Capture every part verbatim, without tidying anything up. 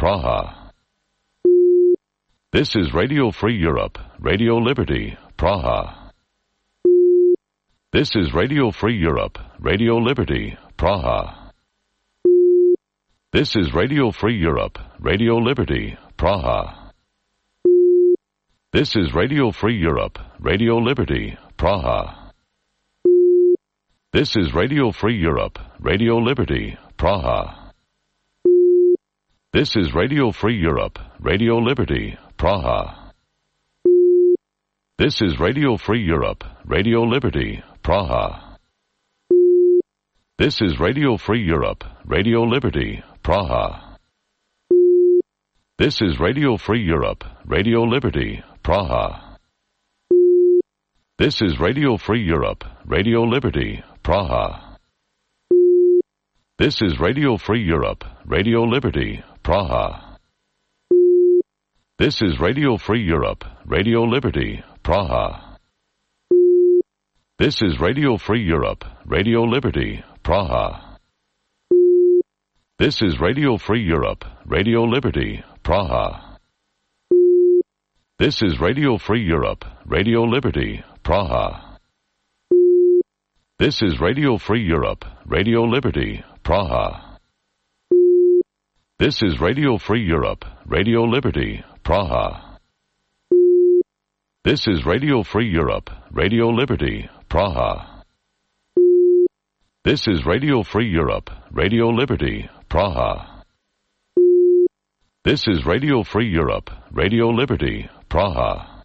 Praha. This is Radio Free Europe, Radio Liberty, Praha. This is Radio Free Europe, Radio Liberty, Praha. This is Radio Free Europe, Radio Liberty, Praha. This is Radio Free Europe, Radio Liberty, Praha. This is Radio Free Europe, Radio Liberty, Praha. This is Radio Free Europe, Radio Liberty, Praha. This is Radio Free Europe, Radio Liberty, Praha. This is Radio Free Europe, Radio Liberty, Praha. This is Radio Free Europe, Radio Liberty, Praha. This is Radio Free Europe, Radio Liberty, Praha. This is Radio Free Europe, Radio Liberty, Praha. This is Radio Free Europe, Radio Liberty, Praha. This is Radio Free Europe, Radio Liberty, Praha. This is Radio Free Europe, Radio Liberty, Praha. This is Radio Free Europe, Radio Liberty, Praha. This is Radio Free Europe, Radio Liberty, Praha. This is Radio Free Europe, Radio Liberty, Praha. This is Radio Free Europe, Radio Liberty, Praha. This is Radio Free Europe, Radio Liberty, Praha. This is Radio Free Europe, Radio Liberty, Praha.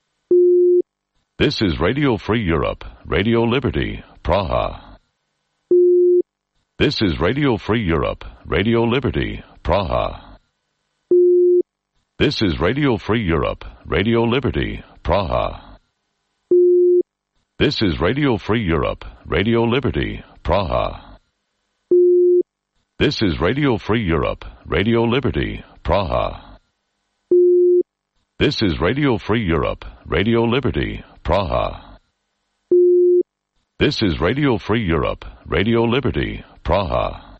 This is Radio Free Europe, Radio Liberty, Praha. This is Radio Free Europe, Radio Liberty, Praha. This is Radio Free Europe, Radio Liberty, Praha. This is Radio Free Europe, Radio Liberty, Praha. This is Radio Free Europe, Radio Liberty, Praha. This is Radio Free Europe, Radio Liberty, Praha. This is Radio Free Europe, Radio Liberty, Praha.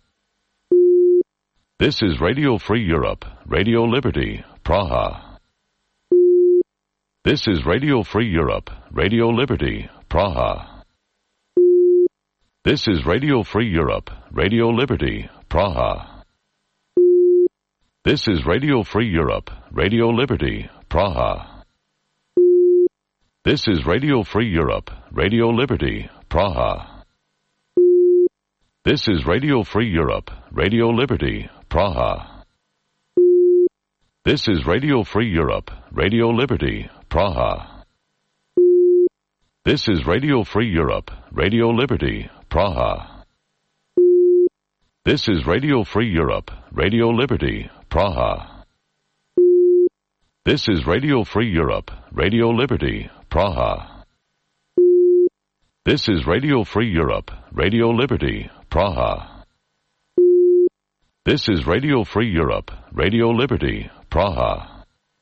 This is Radio Free Europe, Radio Liberty, Praha. This is Radio Free Europe, Radio Liberty, Praha. This is Radio Free Europe, Radio Liberty, Praha. This is Radio Free Europe, Radio Liberty, Praha. This is Radio Free Europe, Radio Liberty, Praha. This is Radio Free Europe, Radio Liberty, Praha. This is Radio Free Europe, Radio Liberty, Praha. This is Radio Free Europe, Radio Liberty, Praha. This is Radio Free Europe, Radio Liberty, Praha. This is Radio Free Europe, Radio Liberty, Praha. This is Radio Free Europe, Radio Liberty, Praha. This is Radio Free Europe, Radio Liberty, Praha.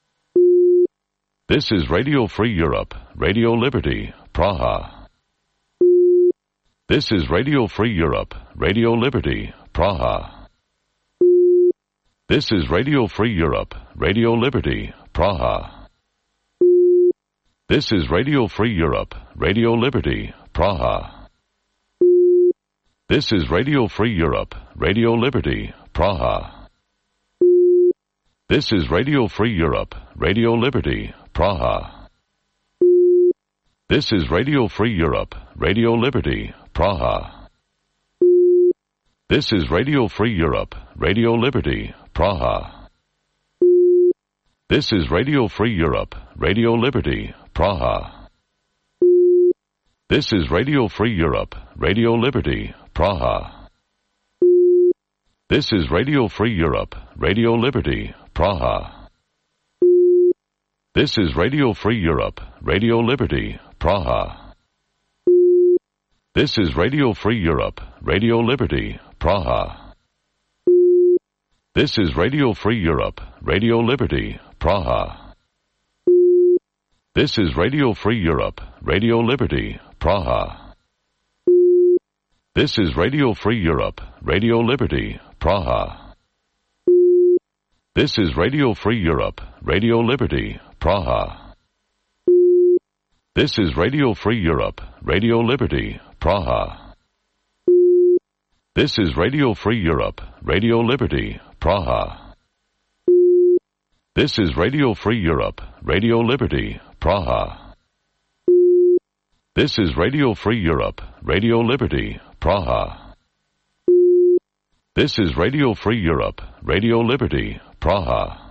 This is Radio Free Europe, Radio Liberty, Praha. This is Radio Free Europe, Radio Liberty, Praha. This is Radio Free Europe, Radio Liberty, Praha. This is Radio Free Europe, Radio Liberty, Praha. This is Radio Free Europe, Radio Liberty, Praha. This is Radio Free Europe, Radio Liberty, Praha. This is Radio Free Europe, Radio Liberty, Praha. This is Radio Free Europe, Radio Liberty, Praha. This is Radio Free Europe, Radio Liberty, Praha. This is Radio Free Europe, Radio Liberty, Praha. This is Radio Free Europe, Radio Liberty, Praha. This is Radio Free Europe, Radio Liberty, Praha. This is Radio Free Europe, Radio Liberty, Praha. This is Radio Free Europe, Radio Liberty, Praha. This is Radio Free Europe, Radio Liberty, Praha. This is Radio Free Europe, Radio Liberty, Praha. This is Radio Free Europe, Radio Liberty, Praha. This is Radio Free Europe, Radio Liberty, Praha. This is Radio Free Europe, Radio Liberty, Praha. This is Radio Free Europe, Radio Liberty, Praha. This is Radio Free Europe, Radio Liberty, Praha. This is Radio Free Europe, Radio Liberty, Praha.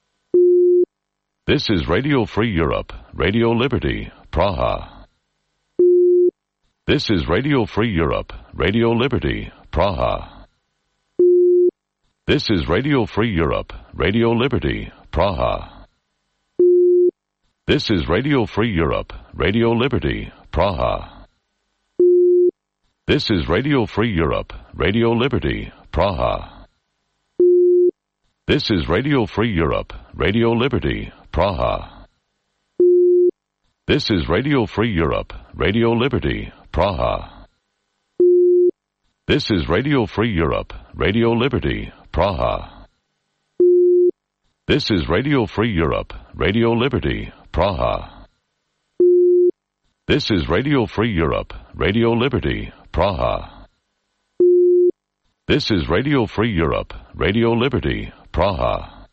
This is Radio Free Europe, Radio Liberty, Praha. This is Radio Free Europe, Radio Liberty, Praha. This is Radio Free Europe, Radio Liberty, Praha. This is Radio Free Europe, Radio Liberty, Praha. This is Radio Free Europe, Radio Liberty, Praha. This is Radio Free Europe, Radio Liberty, Praha. This is Radio Free Europe, Radio Liberty, Praha. This is Radio Free Europe, Radio Liberty, Praha. This is Radio Free Europe, Radio Liberty, Praha. This is Radio Free Europe, Radio Liberty, Praha. This is Radio Free Europe, Radio Liberty, Praha.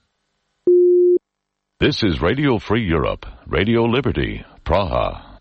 This is Radio Free Europe, Radio Liberty, Praha.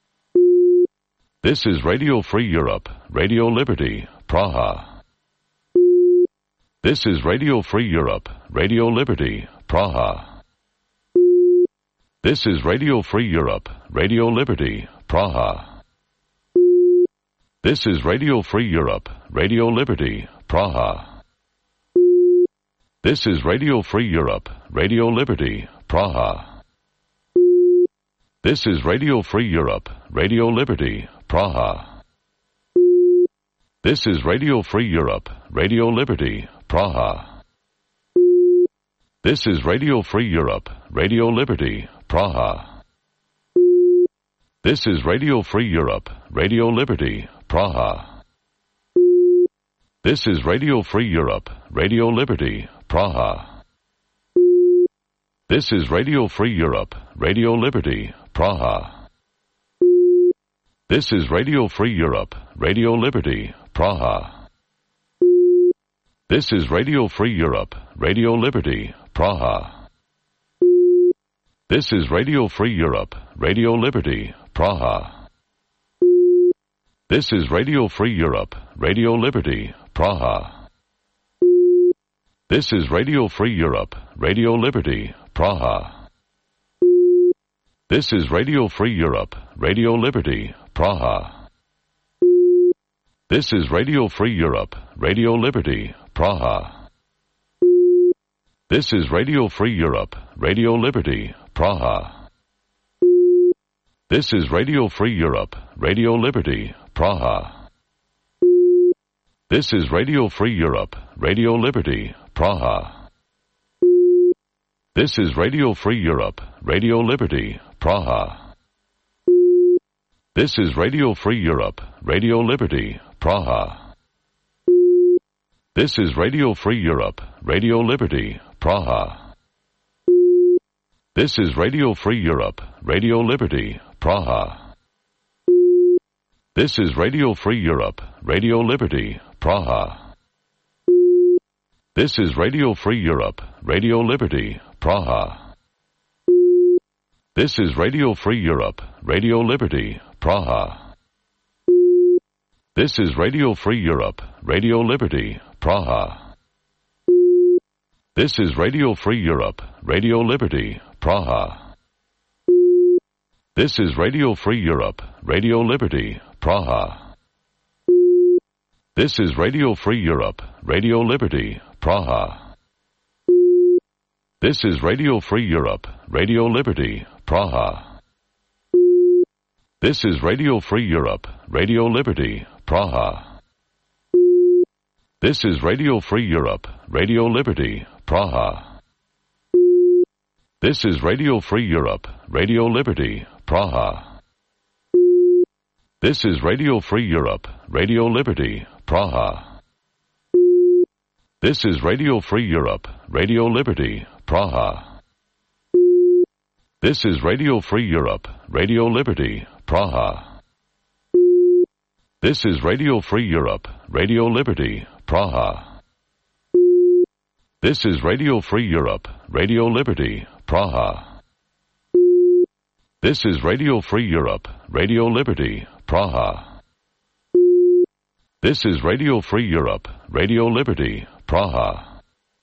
This is Radio Free Europe, Radio Liberty, Praha. This is Radio Free Europe, Radio Liberty, Praha. This is Radio Free Europe, Radio Liberty, Praha. This is Radio Free Europe, Radio Liberty, Praha. This is Radio Free Europe, Radio Liberty, Praha. This is Radio Free Europe, Radio Liberty, Praha. This is Radio Free Europe, Radio Liberty, Praha. This is Radio Free Europe, Radio Liberty, Praha. This is Radio Free Europe, Radio Liberty, Praha. This is Radio Free Europe, Radio Liberty, Praha. This is Radio Free Europe, Radio Liberty, Praha. This is Radio Free Europe, Radio Liberty, Praha. This is Radio Free Europe, Radio Liberty, Praha. This is Radio Free Europe, Radio Liberty, Praha. This is Radio Free Europe, Radio Liberty, Praha. This is Radio Free Europe, Radio Liberty, Praha. This is Radio Free Europe, Radio Liberty, Praha. This is Radio Free Europe, Radio Liberty, Praha. This is Radio Free Europe, Radio Liberty, Praha. This is Radio Free Europe, Radio Liberty, Praha. This is Radio Free Europe, Radio Liberty, Praha. This is Radio Free Europe, Radio Liberty, Praha. This is Radio Free Europe, Radio Liberty, Praha. This is Radio Free Europe, Radio Liberty, Praha. This is Radio Free Europe, Radio Liberty, Praha. This is Radio Free Europe, Radio Liberty, Praha. This is Radio Free Europe, Radio Liberty, Praha. This is Radio Free Europe, Radio Liberty, Praha. This is Radio Free Europe, Radio Liberty, Praha. This is Radio Free Europe, Radio Liberty, Praha. This is Radio Free Europe, Radio Liberty, Praha. This is Radio Free Europe, Radio Liberty, Praha. This is Radio Free Europe, Radio Liberty, Praha. This is Radio Free Europe, Radio Liberty, Praha. This is Radio Free Europe, Radio Liberty, Praha. This is Radio Free Europe, Radio Liberty, Praha. This is Radio Free Europe, Radio Liberty, Praha. This is Radio Free Europe, Radio Liberty, Praha. This is Radio Free Europe, Radio Liberty, Praha. This is Radio Free Europe, Radio Liberty, Praha. This is Radio Free Europe, Radio Liberty, Praha. This is Radio Free Europe, Radio Liberty, Praha. This is Radio Free Europe, Radio Liberty, Praha.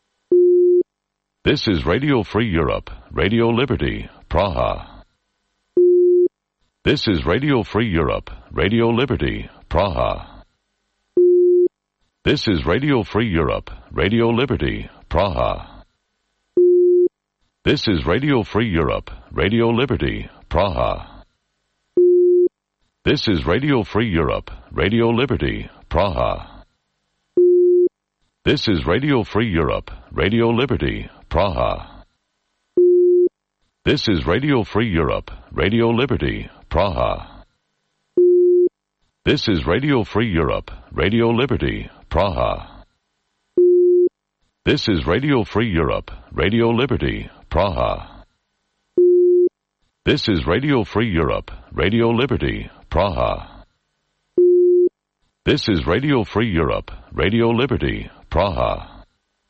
This is Radio Free Europe, Radio Liberty, Praha. This is Radio Free Europe, Radio Liberty, Praha. This is Radio Free Europe, Radio Liberty, Praha. This is Radio Free Europe, Radio Liberty, Praha. This is Radio Free Europe, Radio Liberty, Praha. This is Radio Free Europe, Radio Liberty, Praha. This is Radio Free Europe, Radio Liberty, Praha. This is Radio Free Europe, Radio Liberty, Praha. This is Radio Free Europe, Radio Liberty, Praha. This is Radio Free Europe, Radio Liberty, Praha. This is Radio Free Europe, Radio Liberty, Praha.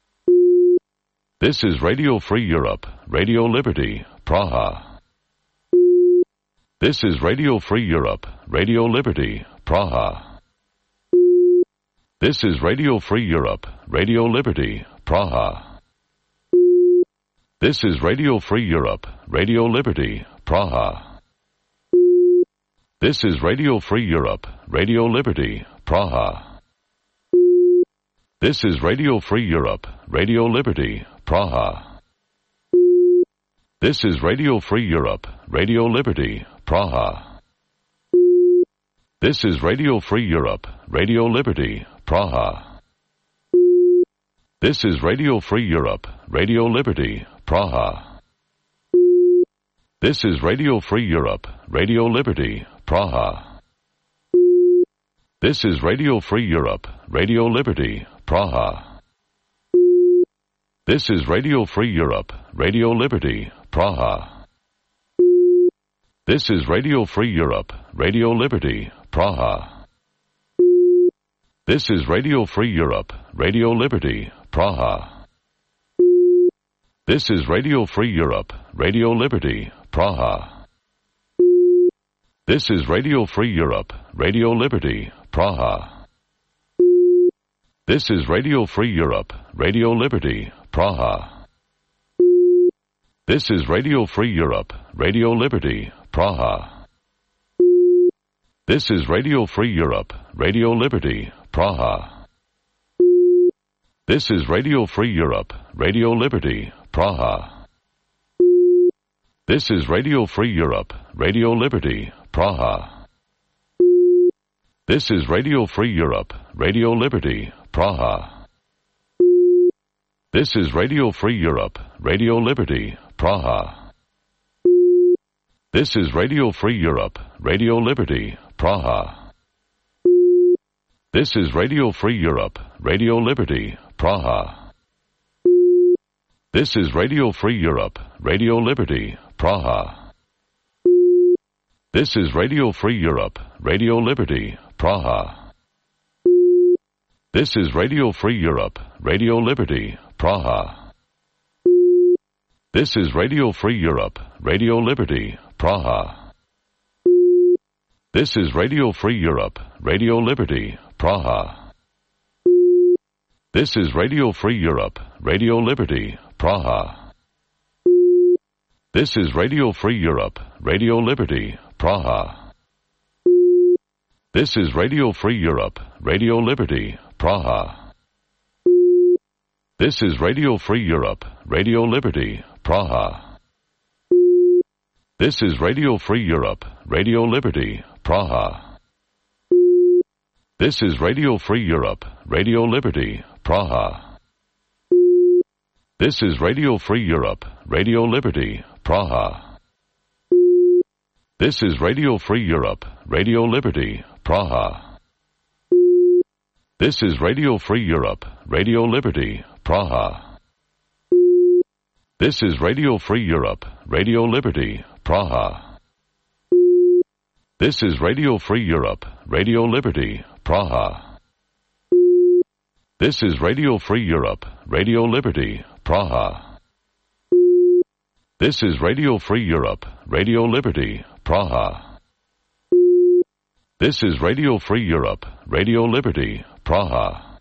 This is Radio Free Europe, Radio Liberty, Praha. This is Radio Free Europe, Radio Liberty, Praha. This is Radio Free Europe, Radio Liberty, Praha. This is Radio Free Europe, Radio Liberty, Praha. This is Radio Free Europe, Radio Liberty, Praha. This is Radio Free Europe, Radio Liberty, Praha. This is Radio Free Europe, Radio Liberty, Praha. This is Radio Free Europe, Radio Liberty, Praha. This is Radio Free Europe, Radio Liberty, Praha. This is Radio Free Europe, Radio Liberty, Praha. This is Radio Free Europe, Radio Liberty, Praha. This is Radio Free Europe, Radio Liberty, Praha. This is Radio Free Europe, Radio Liberty, Praha. This is Radio Free Europe, Radio Liberty, Praha. This is Radio Free Europe, Radio Liberty, Praha. This is Radio Free Europe, Radio Liberty, Praha. This is Radio Free Europe, Radio Liberty, Praha. This is Radio Free Europe, Radio Liberty, Praha. This is Radio Free Europe, Radio Liberty, Praha. This is Radio Free Europe, Radio Liberty, Praha. This is Radio Free Europe, Radio Liberty, Praha. This is Radio Free Europe, Radio Liberty, Praha. This is Radio Free Europe, Radio Liberty, Praha. This is Radio Free Europe, Radio Liberty, Praha. This is Radio Free Europe, Radio Liberty, Praha. This is Radio Free Europe, Radio Liberty, Praha. This is Radio Free Europe, Radio Liberty, Praha. This is Radio Free Europe, Radio Liberty, Praha. This is Radio Free Europe, Radio Liberty, Praha. This is Radio Free Europe, Radio Liberty, Praha. This is Radio Free Europe, Radio Liberty, Praha. This is Radio Free Europe, Radio Liberty, Praha. This is Radio Free Europe, Radio Liberty, Praha. This is Radio Free Europe, Radio Liberty, Praha. This is Radio Free Europe, Radio Liberty, Praha. This is Radio Free Europe, Radio Liberty, Praha. This is Radio Free Europe, Radio Liberty, Praha. This is Radio Free Europe, Radio Liberty, Praha. This is Radio Free Europe, Radio Liberty, Praha. This is Radio Free Europe, Radio Liberty, Praha. This is Radio Free Europe, Radio Liberty, Praha. This is Radio Free Europe, Radio Liberty, Praha. This is Radio Free Europe, Radio Liberty, Praha. This is Radio Free Europe, Radio Liberty, Praha.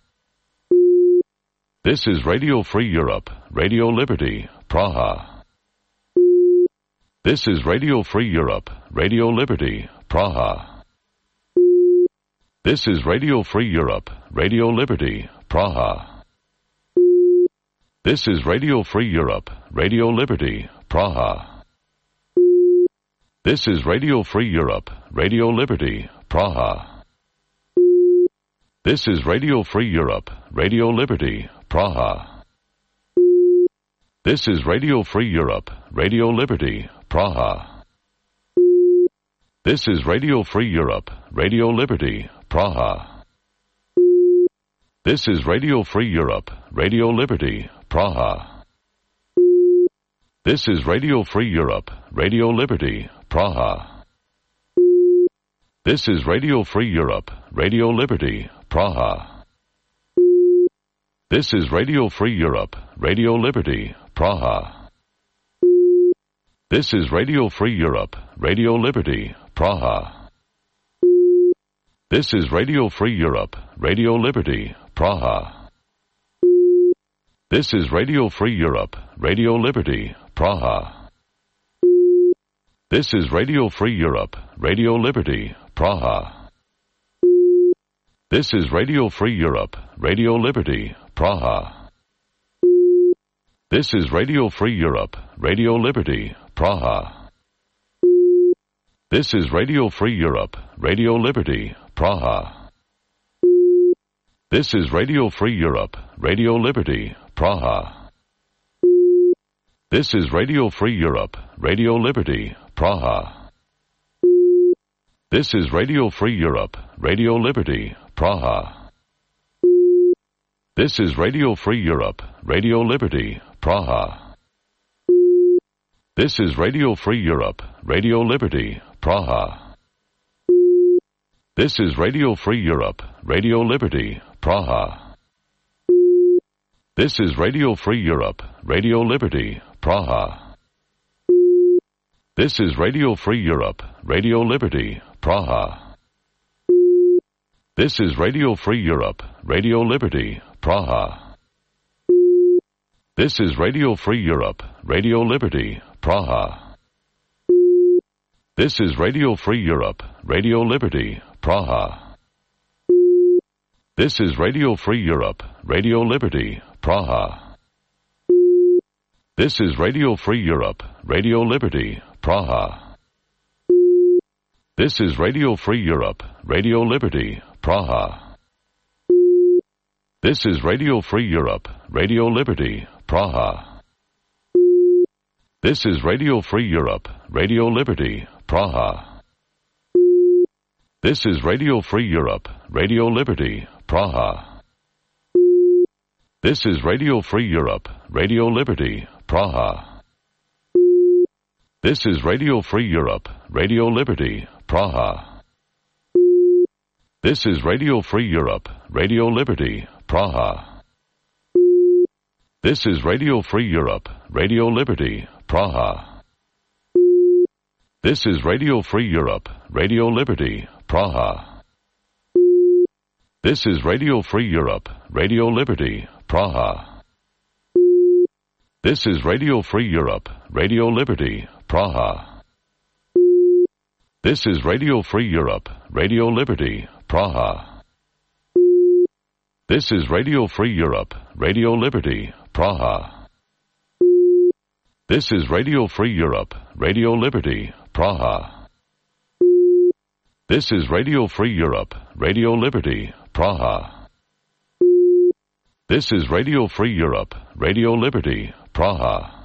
This is Radio Free Europe, Radio Liberty, Praha. This is Radio Free Europe, Radio Liberty, Praha. This is Radio Free Europe, Radio Liberty, Praha. This is Radio Free Europe, Radio Liberty, Praha. This is Radio Free Europe, Radio Liberty, Praha. This is Radio Free Europe, Radio Liberty, Praha. This is Radio Free Europe, Radio Liberty, Praha. This is Radio Free Europe, Radio Liberty, Praha. This is Radio Free Europe, Radio Liberty, Praha. This is Radio Free Europe, Radio Liberty, Praha. This is Radio Free Europe, Radio Liberty, Praha. This is Radio Free Europe, Radio Liberty, Praha. This is Radio Free Europe, Radio Liberty, Praha. This is Radio Free Europe, Radio Liberty, Praha. This is Radio Free Europe, Radio Liberty, Praha. This is Radio Free Europe, Radio Liberty, Praha. This is Radio Free Europe, Radio Liberty, Praha. This is Radio Free Europe, Radio Liberty, Praha. This is Radio Free Europe, Radio Liberty, Praha. This is Radio Free Europe, Radio Liberty, Praha. This is Radio Free Europe, Radio Liberty, Praha. This is Radio Free Europe, Radio Liberty, Praha. This is Radio Free Europe, Radio Liberty, Praha. This is Radio Free Europe, Radio Liberty, Praha. This is Radio Free Europe, Radio Liberty, Praha. This is Radio Free Europe, Radio Liberty, Praha. This is Radio Free Europe, Radio Liberty, Praha. This is Radio Free Europe, Radio Liberty, Praha. This is Radio Free Europe, Radio Liberty, Praha. This is Radio Free Europe, Radio Liberty, Praha. This is Radio Free Europe, Radio Liberty, Praha. This is Radio Free Europe, Radio Liberty, Praha. This is Radio Free Europe, Radio Liberty, Praha. This is Radio Free Europe, Radio Liberty, Praha. This is Radio Free Europe, Radio Liberty, Praha. This is Radio Free Europe, Radio Liberty, Praha. This is Radio Free Europe, Radio Liberty, Praha. This is Radio Free Europe, Radio Liberty, Praha. This is Radio Free Europe, Radio Liberty, Praha. This is Radio Free Europe, Radio Liberty, Praha. This is Radio Free Europe, Radio Liberty, Praha. This is Radio Free Europe, Radio Liberty, Praha. This is Radio Free Europe, Radio Liberty, Praha. This is Radio Free Europe, Radio Liberty, Praha. This is Radio Free Europe, Radio Liberty, Praha. This is Radio Free Europe, Radio Liberty, Praha. This is Radio Free Europe, Radio Liberty, Praha. This is Radio Free Europe, Radio Liberty, Praha.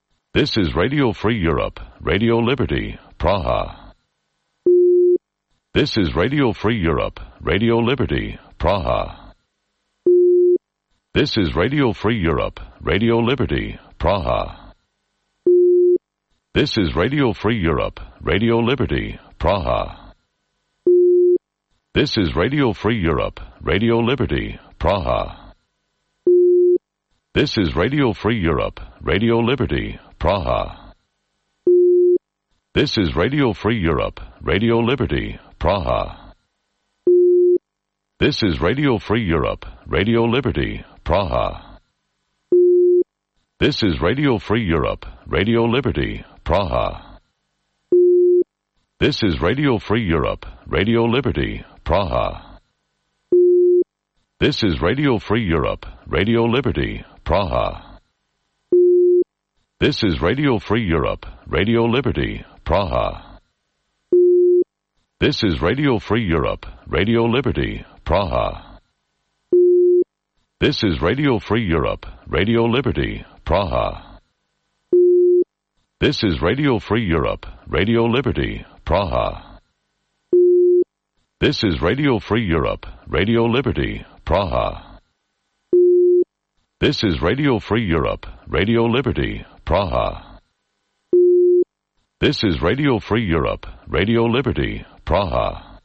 This is Radio Free Europe, Radio Liberty, Praha. This is Radio Free Europe, Radio Liberty, Praha. This is Radio Free Europe, Radio Liberty, Praha. This is Radio Free Europe, Radio Liberty, Praha. This is Radio Free Europe, Radio Liberty, Praha. This is Radio Free Europe, Radio Liberty, Praha. This is Radio Free Europe, Radio Liberty, Praha. This is Radio Free Europe, Radio Liberty, Praha. This is Radio Free Europe, Radio Liberty, Praha. This is Radio Free Europe, Radio Liberty, Praha. This is Radio Free Europe, Radio Liberty, Praha. This is Radio Free Europe, Radio Liberty, Praha. This is Radio Free Europe, Radio Liberty, Praha. This is Radio Free Europe, Radio Liberty, Praha. This is Radio Free Europe, Radio Liberty, Praha. This is Radio Free Europe, Radio Liberty, Praha. This is Radio Free Europe, Radio Liberty, Praha. This is Radio Free Europe, Radio Liberty, Praha.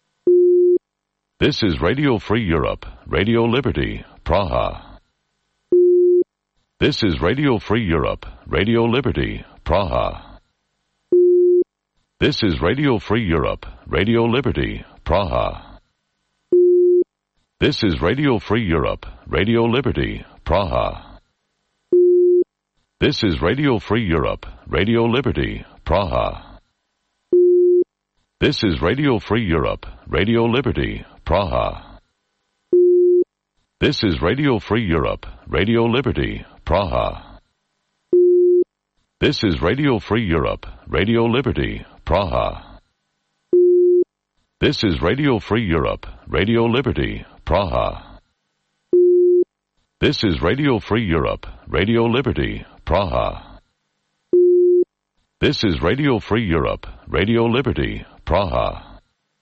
This is Radio Free Europe, Radio Liberty, Praha. This is Radio Free Europe, Radio Liberty, Praha. This is Radio Free Europe, Radio Liberty, Praha. This is Radio Free Europe, Radio Liberty, Praha. This is Radio Free Europe, Radio Liberty, Praha. This is Radio Free Europe, Radio Liberty, Praha. This is Radio Free Europe, Radio Liberty, Praha. This is Radio Free Europe, Radio Liberty, Praha. This is Radio Free Europe, Radio Liberty, Praha. This is Radio Free Europe, Radio Liberty, Praha. This is Radio Free Europe, Radio Liberty, Praha.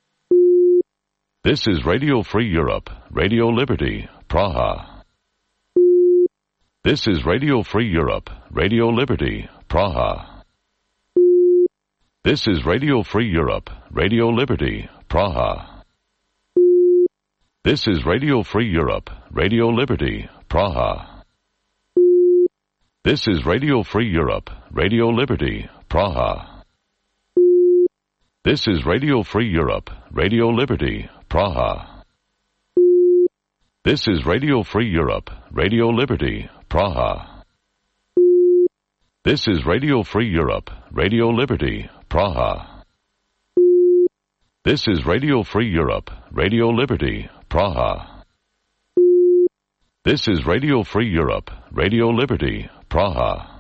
This is Radio Free Europe, Radio Liberty, Praha. This is Radio Free Europe, Radio Liberty, Praha. This is Radio Free Europe, Radio Liberty, Praha. This is Radio Free Europe, Radio Liberty, Praha. This is Radio Free Europe, Radio Liberty, Praha. This is Radio Free Europe, Radio Liberty, Praha. This is Radio Free Europe, Radio Liberty, Praha. This is Radio Free Europe, Radio Liberty, Praha. This is Radio Free Europe, Radio Liberty, Praha. This is Radio Free Europe, Radio Liberty, Praha.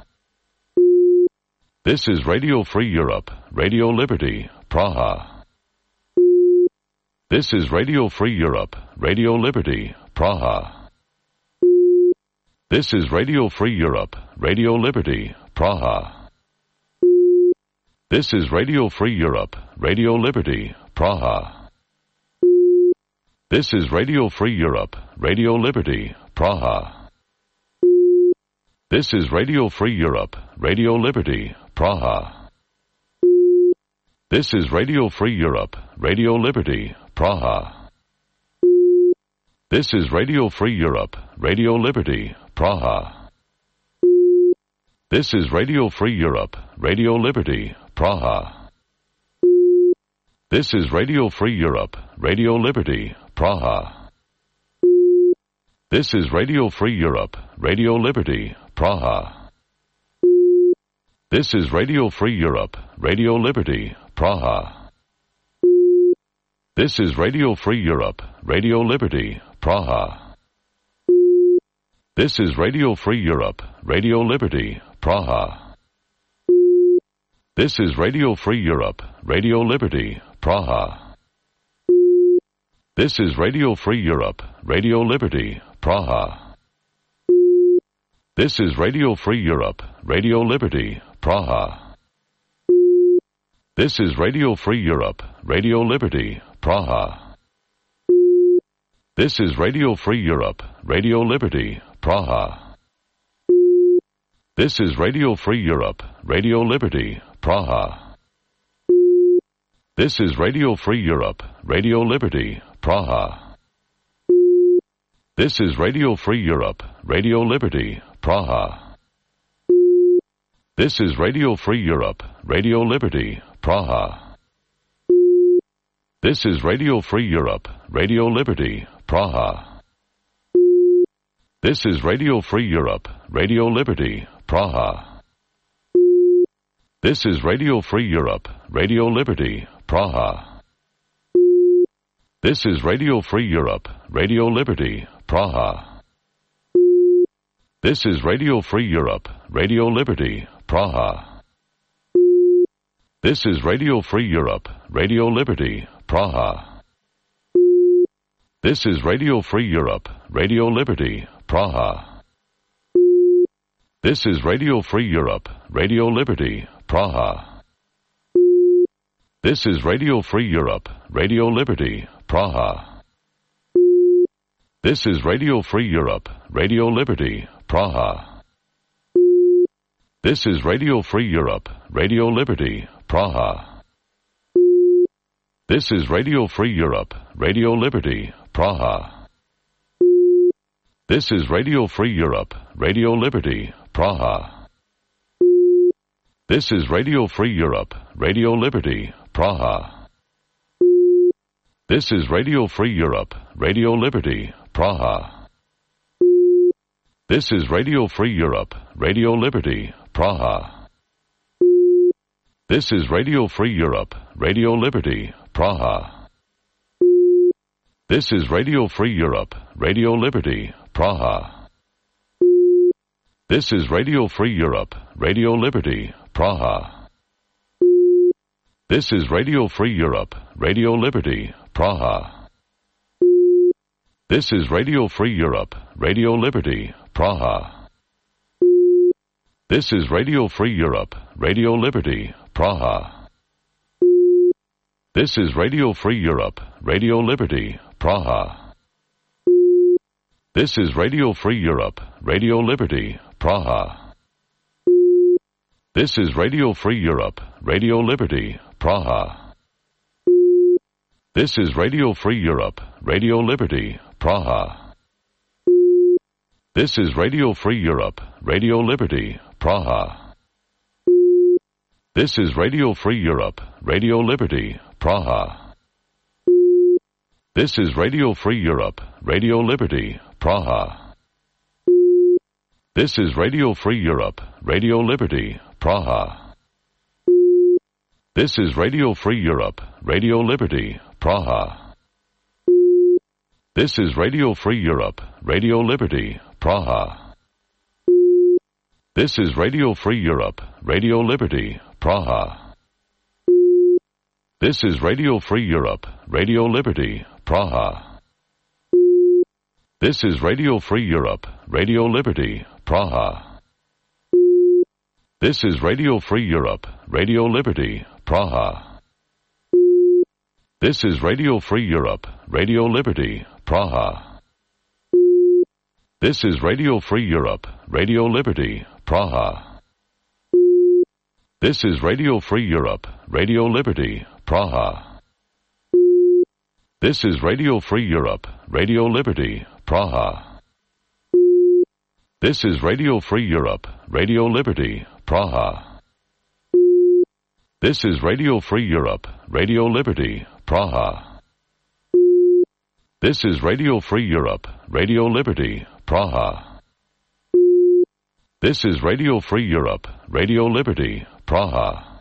This is Radio Free Europe, Radio Liberty, Praha. This is Radio Free Europe, Radio Liberty, Praha. This is Radio Free Europe, Radio Liberty, Praha. This is Radio Free Europe, Radio Liberty, Praha. This is Radio Free Europe, Radio Liberty, Praha. This is Radio Free Europe, Radio Liberty, Praha. This is Radio Free Europe, Radio Liberty, Praha. This is Radio Free Europe, Radio Liberty, Praha. This is Radio Free Europe, Radio Liberty, Praha. This is Radio Free Europe, Radio Liberty, Praha. This is Radio Free Europe, Radio Liberty, Praha. This is Radio Free Europe, Radio Liberty, Praha. This is Radio Free Europe, Radio Liberty, Praha. This is Radio Free Europe, Radio Liberty, Praha. This is Radio Free Europe, Radio Liberty, Praha. This is Radio Free Europe, Radio Liberty, Praha. This is Radio Free Europe, Radio Liberty, Praha. This is Radio Free Europe, Radio Liberty, Praha. This is Radio Free Europe, Radio Liberty, Praha. This is Radio Free Europe, Radio Liberty, Praha. This is Radio Free Europe, Radio Liberty, Praha. This is Radio Free Europe, Radio Liberty, Praha. This is Radio Free Europe, Radio Liberty, Praha. This is Radio Free Europe, Radio Liberty, Praha. This is Radio Free Europe, Radio Liberty, Praha. This is Radio Free Europe, Radio Liberty, Praha. This is Radio Free Europe, Radio Liberty, Praha. This is Radio Free Europe, Radio Liberty, Praha. This is Radio Free Europe, Radio Liberty, Praha. This is Radio Free Europe, Radio Liberty, Praha. This is Radio Free Europe, Radio Liberty, Praha. This is Radio Free Europe, Radio Liberty, Praha. This is Radio Free Europe, Radio Liberty, Praha. This is Radio Free Europe, Radio Liberty, Praha. This is Radio Free Europe, Radio Liberty, Praha. This is Radio Free Europe, Radio Liberty, Praha. This is Radio Free Europe, Radio Liberty, Praha. This is Radio Free Europe, Radio Liberty, Praha. This is Radio Free Europe, Radio Liberty, Praha. This is Radio Free Europe, Radio Liberty, Praha. This is Radio Free Europe, Radio Liberty, Praha. This is Radio Free Europe, Radio Liberty, Praha. This is Radio Free Europe, Radio Liberty, Praha. This is Radio Free Europe, Radio Liberty, Praha. This is Radio Free Europe, Radio Liberty, Praha. This is Radio Free Europe, Radio Liberty, Praha. This is Radio Free Europe, Radio Liberty, Praha. This is Radio Free Europe, Radio Liberty, Praha. This is Radio Free Europe, Radio Liberty, Praha. This is Radio Free Europe, Radio Liberty, Praha. This is Radio Free Europe, Radio Liberty, Praha. This is Radio Free Europe, Radio Liberty, Praha. This is Radio Free Europe, Radio Liberty, Praha. This is Radio Free Europe, Radio Liberty, Praha. This is Radio Free Europe, Radio Liberty, Praha. This is Radio Free Europe, Radio Liberty, Praha. This is Radio Free Europe, Radio Liberty, Praha. This is Radio Free Europe, Radio Liberty, Praha. This is Radio Free Europe, Radio Liberty, Praha. This is Radio Free Europe, Radio Liberty, Praha. This is Radio Free Europe, Radio Liberty, Praha. This is Radio Free Europe, Radio Liberty, Praha. This is Radio Free Europe, Radio Liberty, Praha. This is Radio Free Europe, Radio Liberty, Praha. This is Radio Free Europe, Radio Liberty, Praha. This is Radio Free Europe, Radio Liberty, Praha. This is Radio Free Europe, Radio Liberty, Praha.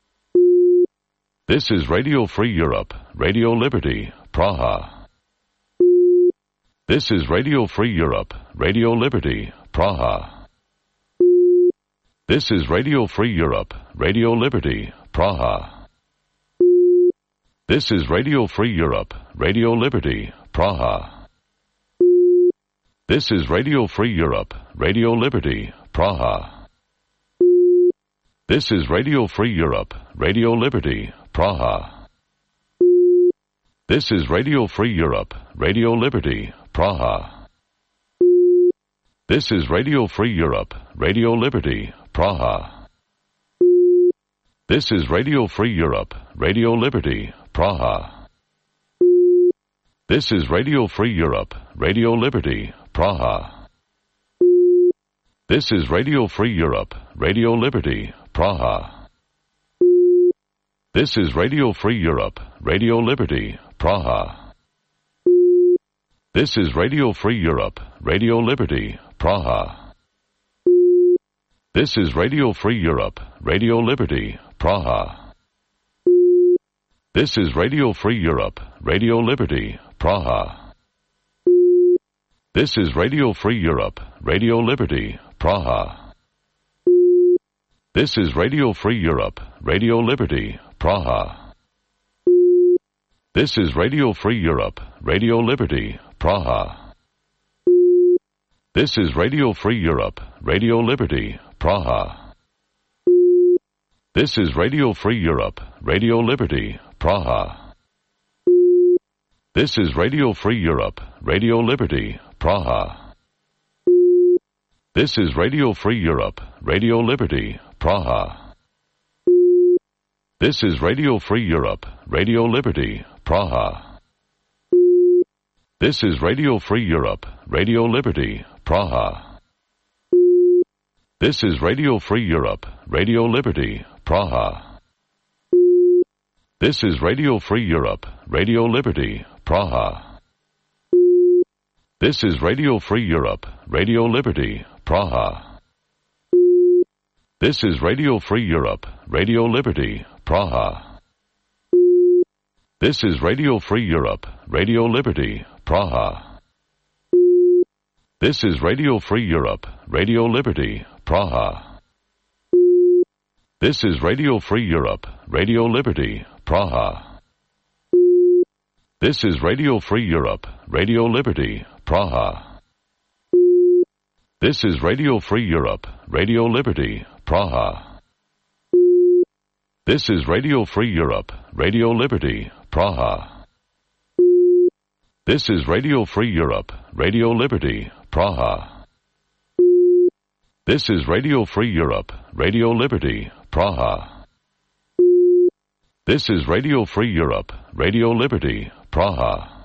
This is Radio Free Europe, Radio Liberty, Praha. This is Radio Free Europe, Radio Liberty, Praha. This is Radio Free Europe, Radio Liberty, Praha. This is Radio Free Europe, Radio Liberty, Praha. This is Radio Free Europe, Radio Liberty, Praha. This is Radio Free Europe, Radio Liberty, Praha. This is Radio Free Europe, Radio Liberty, Praha. This is Radio Free Europe, Radio Liberty, Praha. This is Radio Free Europe, Radio Liberty, Praha. This is Radio Free Europe, Radio Liberty, Praha. This is Radio Free Europe, Radio Liberty, Praha. This is Radio Free Europe, Radio Liberty, Praha. This is Radio Free Europe, Radio Liberty, Praha. This is Radio Free Europe, Radio Liberty, Praha. This is Radio Free Europe, Radio Liberty, Praha. This is Radio Free Europe, Radio Liberty, Praha. This is Radio Free Europe, Radio Liberty, Praha. This is Radio Free Europe, Radio Liberty, Praha. This is Radio Free Europe, Radio Liberty, Praha. This is Radio Free Europe, Radio Liberty, Praha. This is Radio Free Europe, Radio Liberty, Praha. This is Radio Free Europe, Radio Liberty, Praha. This is Radio Free Europe, Radio Liberty, Praha. This is Radio Free Europe, Radio Liberty, Praha. This is Radio Free Europe, Radio Liberty, Praha. This is Radio Free Europe, Radio Liberty, Praha. This is Radio Free Europe, Radio Liberty, Praha. This is Radio Free Europe, Radio Liberty, Praha. This is Radio Free Europe, Radio Liberty, Praha. This is Radio Free Europe, Radio Liberty, Praha. This is Radio Free Europe, Radio Liberty, Praha. This is Radio Free Europe, Radio Liberty, Praha. This is Radio Free Europe, Radio Liberty, Praha. This is Radio Free Europe, Radio Liberty, Praha. This is Radio Free Europe, Radio Liberty, Praha. This is Radio Free Europe, Radio Liberty, Praha. This is Radio Free Europe, Radio Liberty, Praha.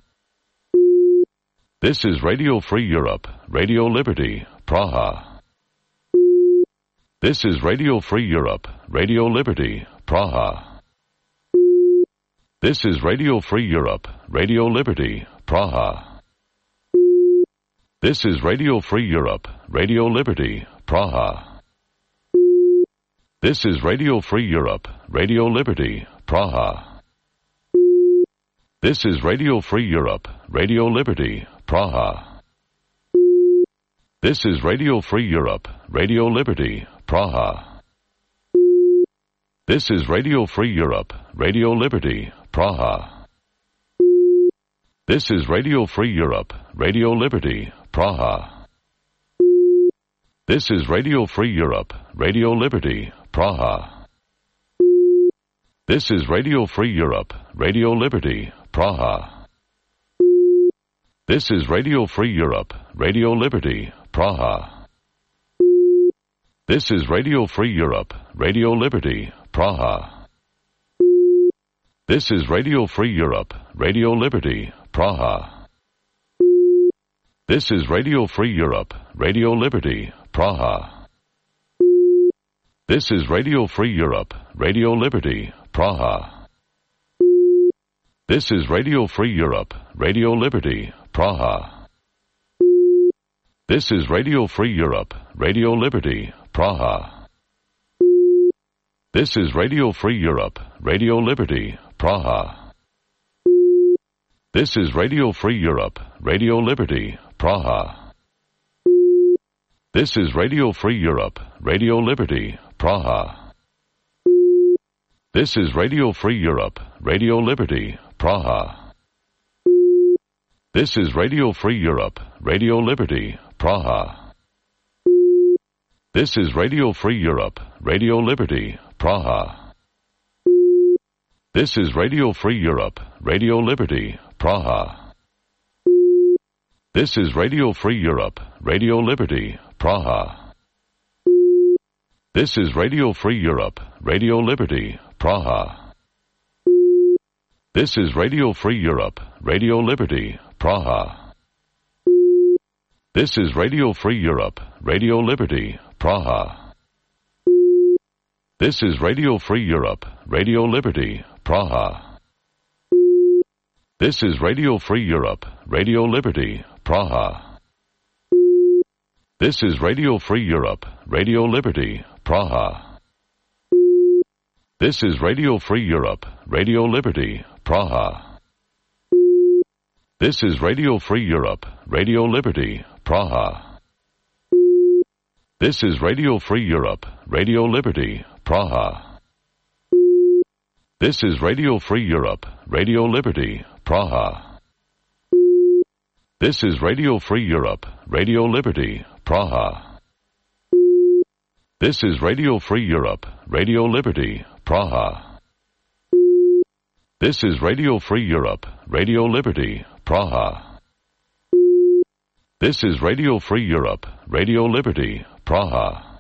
This is Radio Free Europe, Radio Liberty, Praha. This is Radio Free Europe, Radio Liberty, Praha. This is Radio Free Europe, Radio Liberty, Praha. This is Radio Free Europe, Radio Liberty, Praha. This is Radio Free Europe, Radio Liberty, Praha. This is Radio Free Europe, Radio Liberty, Praha. This is Radio Free Europe, Radio Liberty, Praha. This is Radio Free Europe, Radio Liberty, Praha. This is Radio Free Europe, Radio Liberty, Praha. This is Radio Free Europe, Radio Liberty, Praha. This is Radio Free Europe, Radio Liberty, Praha. This is Radio Free Europe, Radio Liberty, Praha. This is Radio Free Europe, Radio Liberty, Praha. This is Radio Free Europe, Radio Liberty, Praha. This is Radio Free Europe, Radio Liberty, Praha. This is Radio Free Europe, Radio Liberty, Praha. This is Radio Free Europe, Radio Liberty, Praha. This is Radio Free Europe, Radio Liberty, Praha. This is Radio Free Europe, Radio Liberty, Praha. This is Radio Free Europe, Radio Liberty, Praha. This is Radio Free Europe, Radio Liberty, Praha. This is Radio Free Europe, Radio Liberty, Praha. This is Radio Free Europe, Radio Liberty, Praha. This is Radio Free Europe, Radio Liberty, Praha. This is Radio Free Europe, Radio Liberty, Praha. This is Radio Free Europe, Radio Liberty, Praha. This is Radio Free Europe, Radio Liberty, Praha. This is Radio Free Europe, Radio Liberty, Praha. This is Radio Free Europe, Radio Liberty, Praha. This is Radio Free Europe, Radio Liberty, Praha. This is Radio Free Europe, Radio Liberty, Praha. This is Radio Free Europe, Radio Liberty, Praha. This is Radio Free Europe, Radio Liberty, Praha. This is Radio Free Europe, Radio Liberty, Praha. This is Radio Free Europe, Radio Liberty, Praha. This is Radio Free Europe, Radio Liberty, Praha. This is Radio Free Europe, Radio Liberty, Praha. This is Radio Free Europe, Radio Liberty, Praha. This is Radio Free Europe, Radio Liberty, Praha. This is Radio Free Europe, Radio Liberty, Praha.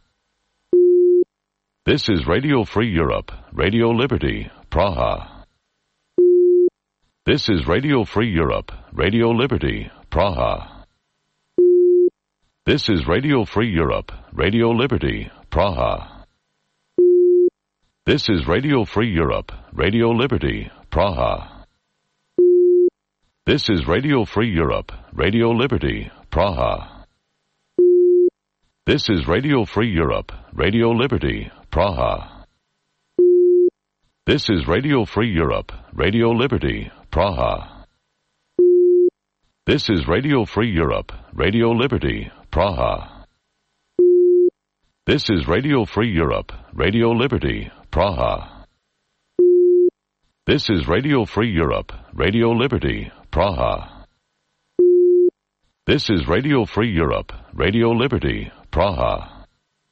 This is Radio Free Europe, Radio Liberty, Praha. This is Radio Free Europe, Radio Liberty, Praha. This is Radio Free Europe, Radio Liberty, Praha. This is Radio Free Europe, Radio Liberty, Praha. This is Radio Free Europe, Radio Liberty, Praha. This is Radio Free Europe, Radio Liberty, Praha. This is Radio Free Europe, Radio Liberty, Praha. This is Radio Free Europe, Radio Liberty, Praha. This is Radio Free Europe, Radio Liberty, Praha. This is Radio Free Europe, Radio Liberty, Praha. This is Radio Free Europe, Radio Liberty, Praha.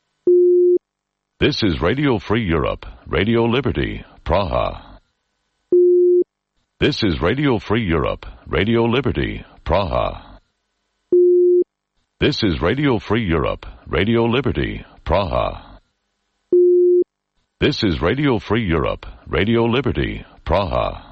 This is Radio Free Europe, Radio Liberty, Praha. This is Radio Free Europe, Radio Liberty, Praha. This is Radio Free Europe, Radio Liberty, Praha. This is Radio Free Europe, Radio Liberty, Praha.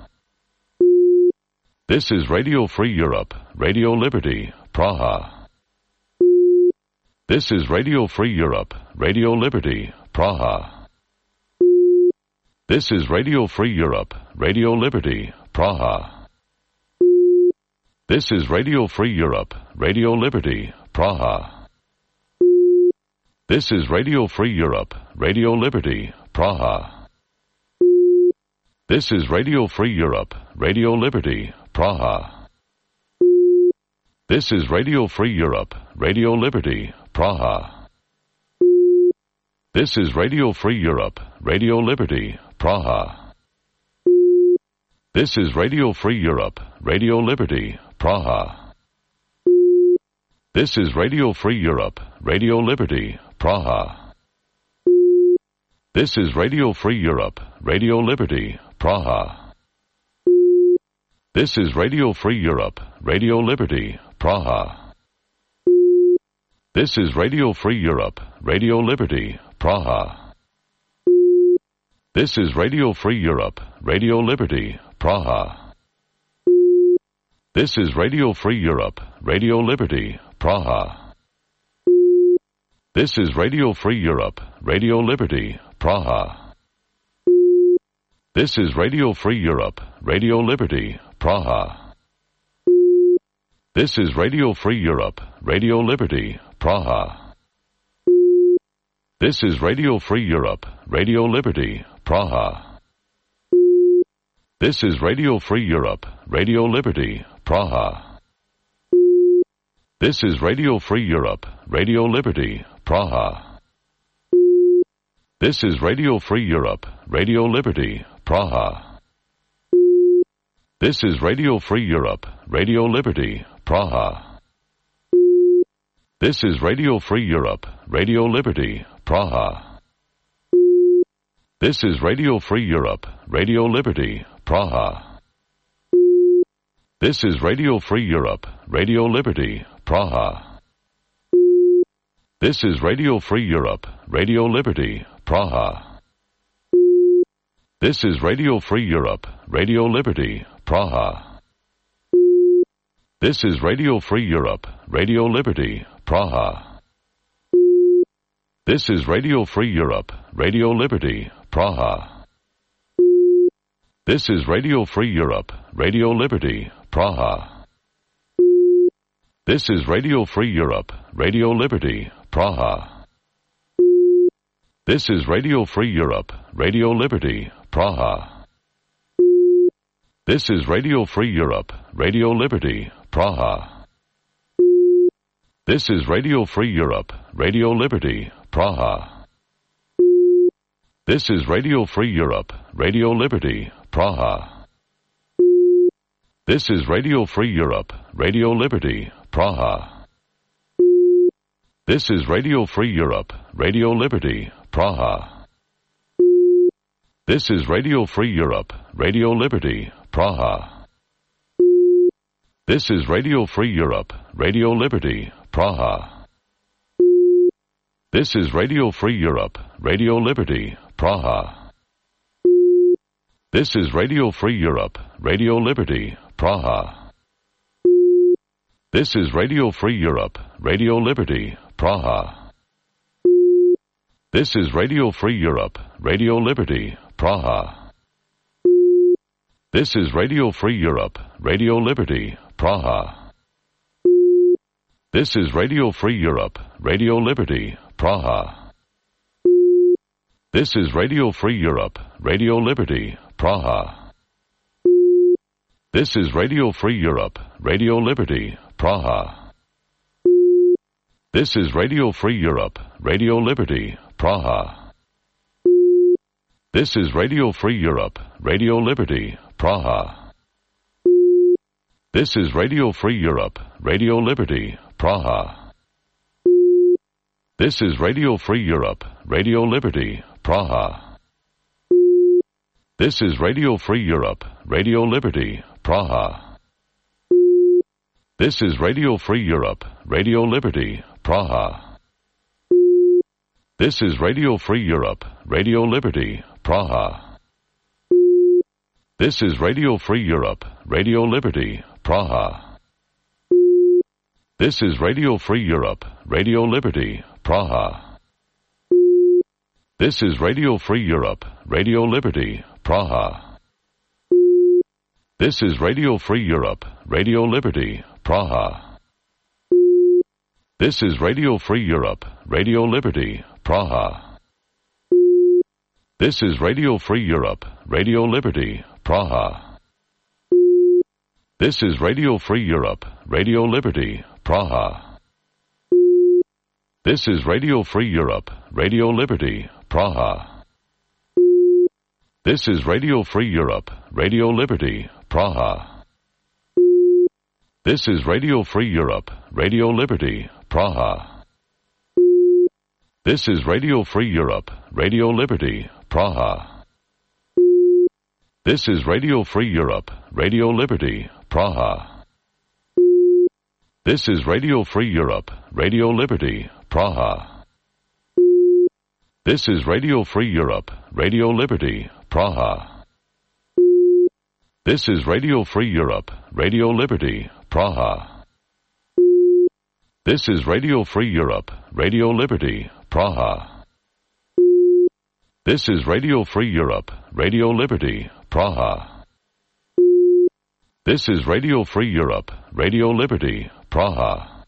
This is Radio Free Europe, Radio Liberty, Praha. This is Radio Free Europe, Radio Liberty, Praha. This is Radio Free Europe, Radio Liberty, Praha. This is Radio Free Europe, Radio Liberty, Praha. This is Radio Free Europe, Radio Liberty, Praha. This is Radio Free Europe, Radio Liberty, Praha. This is Radio Free Europe, Radio Liberty, Praha. This is Radio Free Europe, Radio Liberty, Praha. This is Radio Free Europe, Radio Liberty, Praha. This is Radio Free Europe, Radio Liberty, Praha. This is Radio Free Europe, Radio Liberty, Praha. This is Radio Free Europe, Radio Liberty, Praha. This is Radio Free Europe, Radio Liberty, Praha. This is Radio Free Europe, Radio Liberty, Praha. This is Radio Free Europe, Radio Liberty, Praha. This is Radio Free Europe, Radio Liberty, Praha. This is Radio Free Europe, Radio Liberty, Praha. This is Radio Free Europe, Radio Liberty, Praha. This is Radio Free Europe, Radio Liberty, Praha. This is Radio Free Europe, Radio Liberty, Praha. This is Radio Free Europe, Radio Liberty, Praha. This is Radio Free Europe, Radio Liberty, Praha. This is Radio Free Europe, Radio Liberty, Praha. This is Radio Free Europe, Radio Liberty, Praha. This is Radio Free Europe, Radio Liberty, Praha. This is Radio Free Europe, Radio Liberty, Praha. This is Radio Free Europe, Radio Liberty, Praha. This is Radio Free Europe, Radio Liberty, Praha. This is Radio Free Europe, Radio Liberty, Praha. This is Radio Free Europe, Radio Liberty, Praha. This is Radio Free Europe, Radio Liberty, Praha. This is Radio Free Europe, Radio Liberty, Praha. This is Radio Free Europe, Radio Liberty, Praha. This is Radio Free Europe, Radio Liberty, Praha. This is Radio Free Europe, Radio Liberty, Praha. This is Radio Free Europe, Radio Liberty, Praha. This is Radio Free Europe, Radio Liberty, Praha. This is Radio Free Europe, Radio Liberty, Praha. This is Radio Free Europe, Radio Liberty, Praha. This is Radio Free Europe, Radio Liberty, Praha. This is Radio Free Europe, Radio Liberty, Praha. This is Radio Free Europe, Radio Liberty, Praha. This is Radio Free Europe, Radio Liberty, Praha. This is Radio Free Europe, Radio Liberty, Praha. This is Radio Free Europe, Radio Liberty, Praha. This is Radio Free Europe, Radio Liberty, Praha. This is Radio Free Europe, Radio Liberty, Praha. This is Radio Free Europe, Radio Liberty, Praha. This is Radio Free Europe, Radio Liberty, Praha. This is Radio Free Europe, Radio Liberty, Praha. This is Radio Free Europe, Radio Liberty, Praha. This is Radio Free Europe, Radio Liberty, Praha. This is Radio Free Europe, Radio Liberty, Praha. This is Radio Free Europe, Radio Liberty, Praha. This is Radio Free Europe, Radio Liberty, Praha. This is Radio Free Europe, Radio Liberty, Praha. This is Radio Free Europe, Radio Liberty, Praha. This is Radio Free Europe, Radio Liberty, Praha. This is Radio Free Europe, Radio Liberty, Praha. This is Radio Free Europe, Radio Liberty, Praha. This is Radio Free Europe, Radio Liberty, Praha. This is Radio Free Europe, Radio Liberty, Praha. This is Radio Free Europe, Radio Liberty, Praha. This is Radio Free Europe, Radio Liberty, Praha. This is Radio Free Europe, Radio Liberty, Praha. This is Radio Free Europe, Radio Liberty, Praha. This is Radio Free Europe, Radio Liberty, Praha. This is Radio Free Europe, Radio Liberty, Praha. This is Radio Free Europe, Radio Liberty, Praha. This is Radio Free Europe, Radio Liberty, Praha. This is Radio Free Europe, Radio Liberty, Praha. This is Radio Free Europe, Radio Liberty, Praha. This is Radio Free Europe, Radio Liberty, Praha.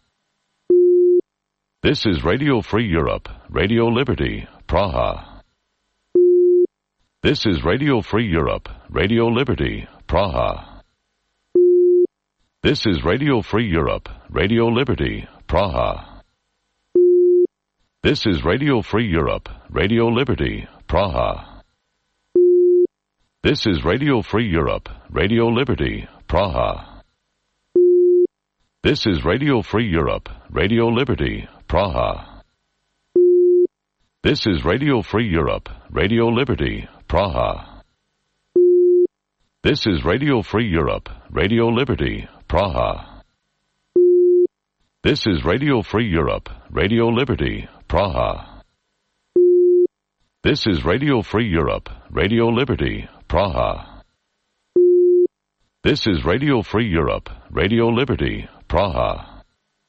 This is Radio Free Europe, Radio Liberty, Praha. This is Radio Free Europe, Radio Liberty, Praha. This is Radio Free Europe, Radio Liberty, Praha. This is Radio Free Europe, Radio Liberty, Praha. This is Radio Free Europe, Radio Liberty, Praha. This is Radio Free Europe, Radio Liberty, Praha. This is Radio Free Europe, Radio Liberty, Praha. This is Radio Free Europe, Radio Liberty, Praha. This is Radio Free Europe, Radio Liberty, Praha. This is Radio Free Europe, Radio Liberty, Praha. This is Radio Free Europe, Radio Liberty, Praha.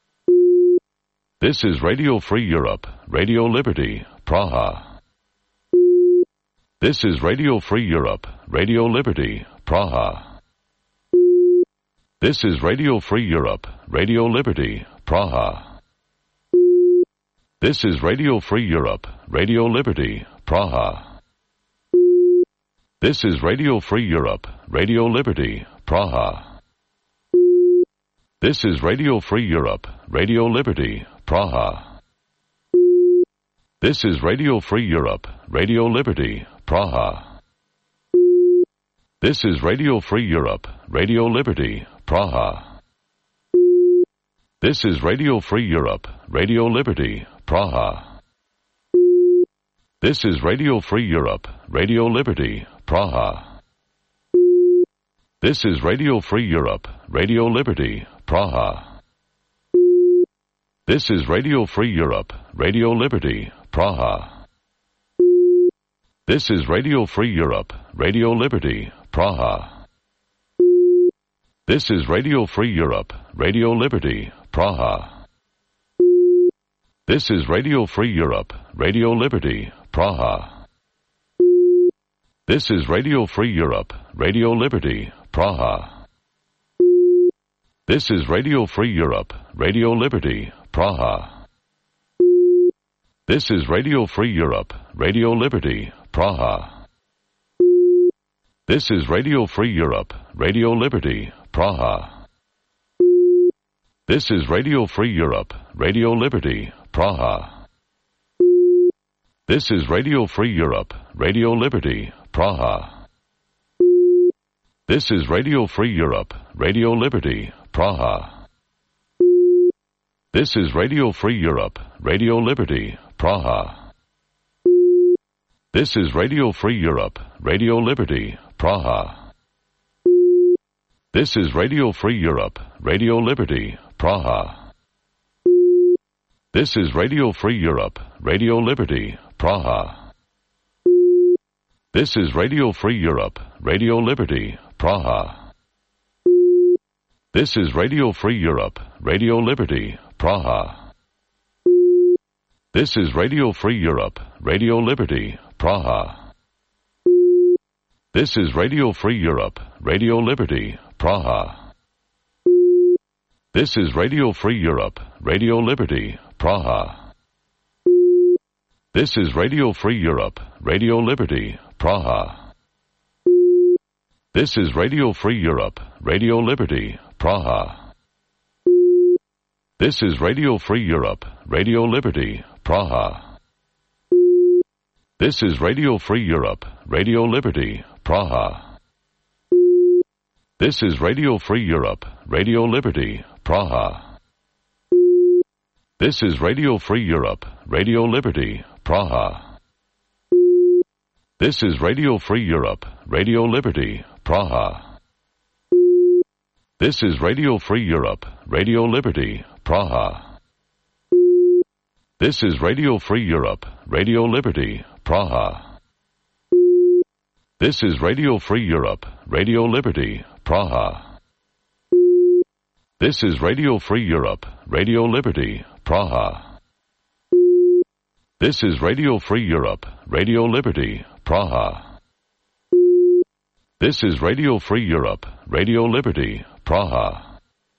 This is Radio Free Europe, Radio Liberty, Praha. This is Radio Free Europe, Radio Liberty, Praha. This is Radio Free Europe, Radio Liberty, Praha. This is Radio Free Europe, Radio Liberty, Praha. This is Radio Free Europe, Radio Liberty, Praha. This is Radio Free Europe, Radio Liberty, Praha. This is Radio Free Europe, Radio Liberty, Praha. This is Radio Free Europe, Radio Liberty, Praha. This is Radio Free Europe, Radio Liberty, Praha. This is Radio Free Europe, Radio Liberty, Praha. This is Radio Free Europe, Radio Liberty, Praha. This is Radio Free Europe, Radio Liberty, Praha. This is Radio Free Europe, Radio Liberty, Praha. This is Radio Free Europe, Radio Liberty, Praha. This is Radio Free Europe, Radio Liberty, Praha. This is Radio Free Europe, Radio Liberty, Praha. This is Radio Free Europe, Radio Liberty, Praha. This is Radio Free Europe, Radio Liberty, Praha. This is Radio Free Europe, Radio Liberty, Praha. This is Radio Free Europe, Radio Liberty, Praha. This is Radio Free Europe, Radio Liberty, Praha. This is Radio Free Europe, Radio Liberty, Praha. This is Radio Free Europe, Radio Liberty, Praha. This is Radio Free Europe, Radio Liberty, Praha. This is Radio Free Europe, Radio Liberty, Praha. This is Radio Free Europe, Radio Liberty, Praha. This is Radio Free Europe, Radio Liberty, Praha. This is Radio Free Europe, Radio Liberty, Praha. This is Radio Free Europe, Radio Liberty, Praha. This is Radio Free Europe, Radio Liberty, Praha. This is Radio Free Europe, Radio Liberty, Praha. This is Radio Free Europe, Radio Liberty, Praha. This is Radio Free Europe, Radio Liberty, Praha. This is Radio Free Europe, Radio Liberty, Praha. This is Radio Free Europe, Radio Liberty, Praha. This is Radio Free Europe, Radio Liberty, Praha. This is Radio Free Europe, Radio Liberty, Praha. This is Radio Free Europe, Radio Liberty, Praha. This is Radio Free Europe, Radio Liberty, Praha. This is Radio Free Europe, Radio Liberty, Praha. This is Radio Free Europe, Radio Liberty, Praha. This is Radio Free Europe, Radio Liberty, Praha. This is Radio Free Europe, Radio Liberty, Praha. This is Radio Free Europe, Radio Liberty, Praha.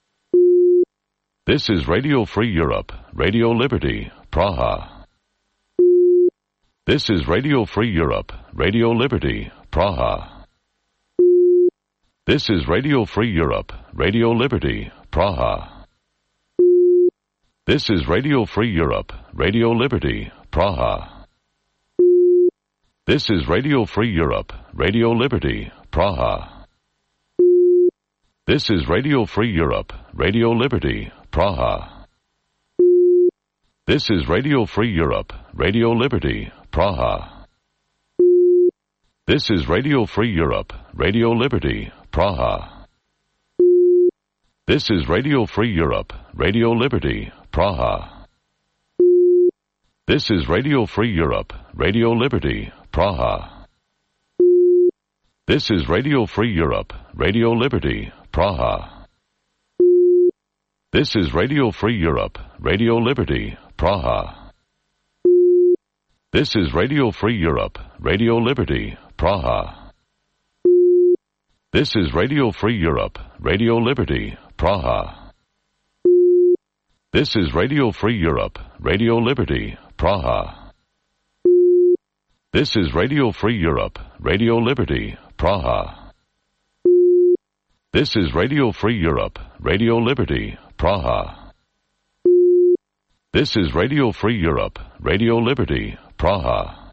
This is Radio Free Europe, Radio Liberty, Praha. This is Radio Free Europe, Radio Liberty, Praha. This is Radio Free Europe, Radio Liberty, Praha. This is Radio Free Europe, Radio Liberty, Praha. This is Radio Free Europe, Radio Liberty, Praha. This is Radio Free Europe, Radio Liberty, Praha. This is Radio Free Europe, Radio Liberty, Praha. This is Radio Free Europe, Radio Liberty, Praha. This is Radio Free Europe, Radio Liberty, Praha. This is Radio Free Europe, Radio Liberty, Praha. This is Radio Free Europe, Radio Liberty, Praha. This is Radio Free Europe, Radio Liberty, Praha. This is Radio Free Europe, Radio Liberty, Praha. This is Radio Free Europe, Radio Liberty, Praha. This is Radio Free Europe, Radio Liberty, Praha. This is Radio Free Europe, Radio Liberty, Praha. This is Radio Free Europe, Radio Liberty, Praha. This is Radio Free Europe, Radio Liberty, Praha.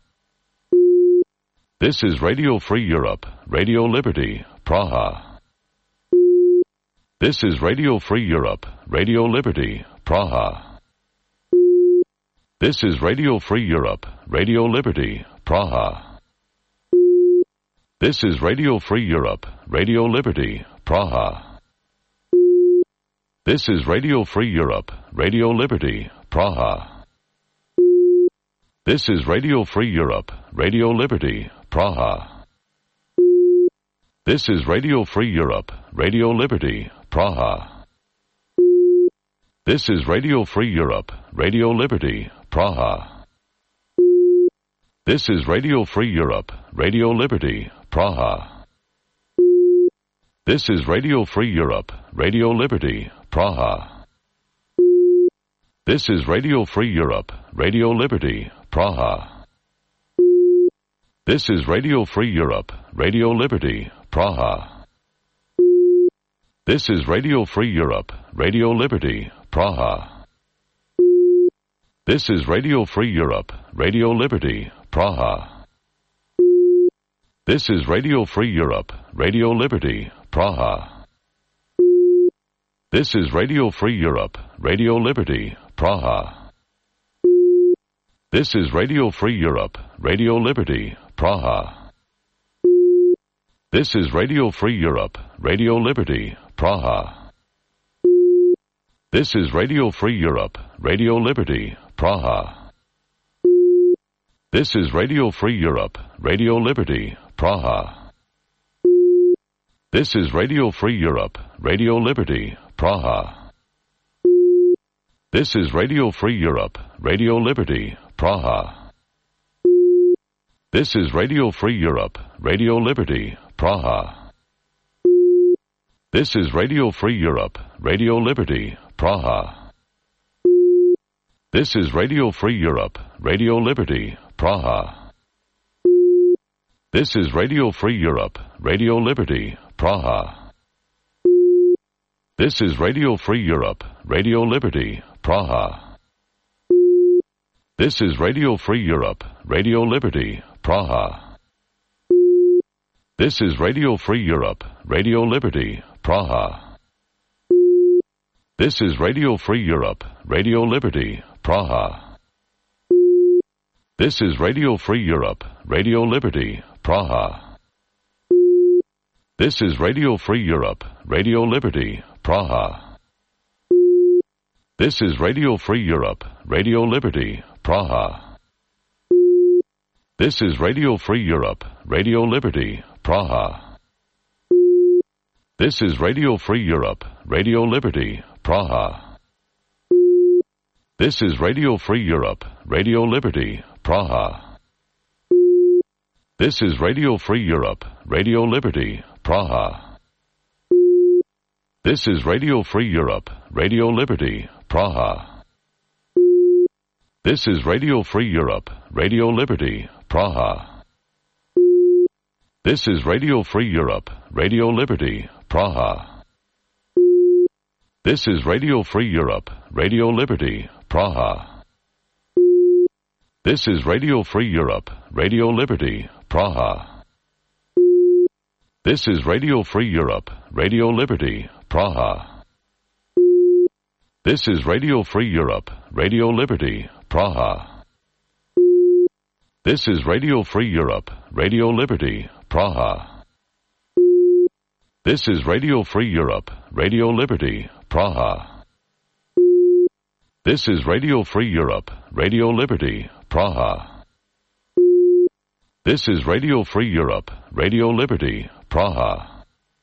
This is Radio Free Europe, Radio Liberty, Praha. This is Radio Free Europe, Radio Liberty, Praha. This is Radio Free Europe, Radio Liberty, Praha. This is Radio Free Europe, Radio Liberty, Praha. This is Radio Free Europe, Radio Liberty, Praha. This is Radio Free Europe, Radio Liberty, Praha. This is Radio Free Europe, Radio Liberty, Praha. This is Radio Free Europe, Radio Liberty, Praha. This is Radio Free Europe, Radio Liberty, Praha. This is Radio Free Europe, Radio Liberty, Praha. This is Radio Free Europe, Radio Liberty, Praha. This is Radio Free Europe, Radio Liberty, Praha. This is Radio Free Europe, Radio Liberty, Praha. This is Radio Free Europe, Radio Liberty, Praha. This is Radio Free Europe, Radio Liberty, Praha. This is Radio Free Europe, Radio Liberty, Praha. This is Radio Free Europe, Radio Liberty, Praha. This is Radio Free Europe, Radio Liberty, Praha. This is Radio Free Europe, Radio Liberty, Praha. This is Radio Free Europe, Radio Liberty, Praha. This is Radio Free Europe, Radio Liberty, Praha. This is Radio Free Europe, Radio Liberty, Praha. This is Radio Free Europe, Radio Liberty, Praha. This is Radio Free Europe, Radio Liberty, Praha. This is Radio Free Europe, Radio Liberty, Praha. This is Radio Free Europe, Radio Liberty, Praha. This is Radio Free Europe, Radio Liberty, Praha. This is Radio Free Europe, Radio Liberty, Praha. This is Radio Free Europe, Radio Liberty, Praha. This is Radio Free Europe, Radio Liberty, Praha. This is Radio Free Europe, Radio Liberty, Praha. This is Radio Free Europe, Radio Liberty, Praha. This is Radio Free Europe, Radio Liberty, Praha. This is Radio Free Europe, Radio Liberty, Praha. This is Radio Free Europe, Radio Liberty, Praha. This is Radio Free Europe, Radio Liberty, Praha. This is Radio Free Europe, Radio Liberty, Praha. This is Radio Free Europe, Radio Liberty, Praha. This is Radio Free Europe, Radio Liberty, Praha. This is Radio Free Europe, Radio Liberty, Praha. This is Radio Free Europe, Radio Liberty, Praha. This is Radio Free Europe, Radio Liberty, Praha. This is Radio Free Europe, Radio Liberty, Praha. This is Radio Free Europe, Radio Liberty, Praha. This is Radio Free Europe, Radio Liberty, Praha. This is Radio Free Europe, Radio Liberty, Praha. This is Radio Free Europe, Radio Liberty, Praha. This is Radio Free Europe, Radio Liberty, Praha.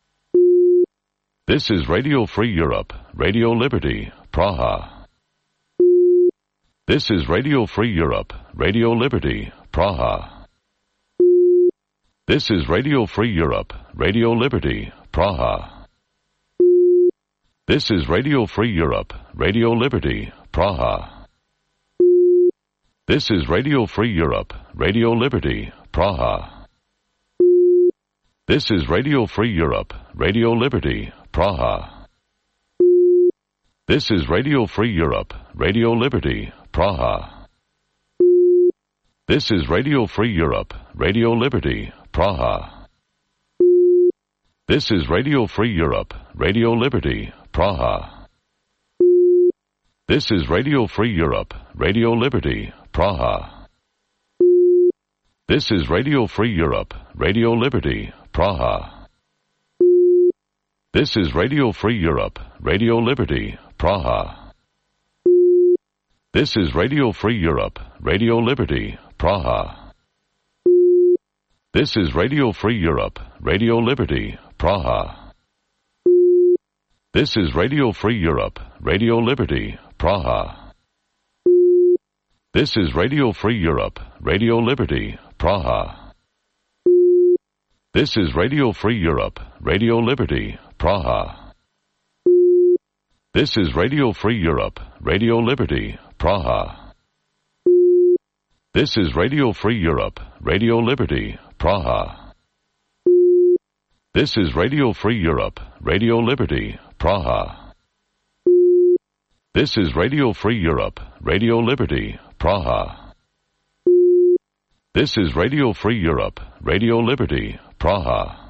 This is Radio Free Europe, Radio Liberty, Praha. This is Radio Free Europe, Radio Liberty, Praha. This is Radio Free Europe, Radio Liberty, Praha. This is Radio Free Europe, Radio Liberty, Praha. This is Radio Free Europe, Radio Liberty, Praha. This is Radio Free Europe, Radio Liberty, Praha. This is Radio Free Europe, Radio Liberty, Praha. This is Radio Free Europe, Radio Liberty, Praha. This is Radio Free Europe, Radio Liberty, Praha. This is Radio Free Europe, Radio Liberty, Praha. This is Radio Free Europe, Radio Liberty, Praha. This is Radio Free Europe, Radio Liberty, Praha. This is Radio Free Europe, Radio Liberty, Praha. This is Radio Free Europe, Radio Liberty, Praha. This is Radio Free Europe, Radio Liberty, Praha. This is Radio Free Europe, Radio Liberty, Praha. This is Radio Free Europe, Radio Liberty, Praha. This is Radio Free Europe, Radio Liberty, Praha. This is Radio Free Europe, Radio Liberty, Praha. This is Radio Free Europe, Radio Liberty, Praha. This is Radio Free Europe, Radio Liberty, Praha. This is Radio Free Europe, Radio Liberty, Praha.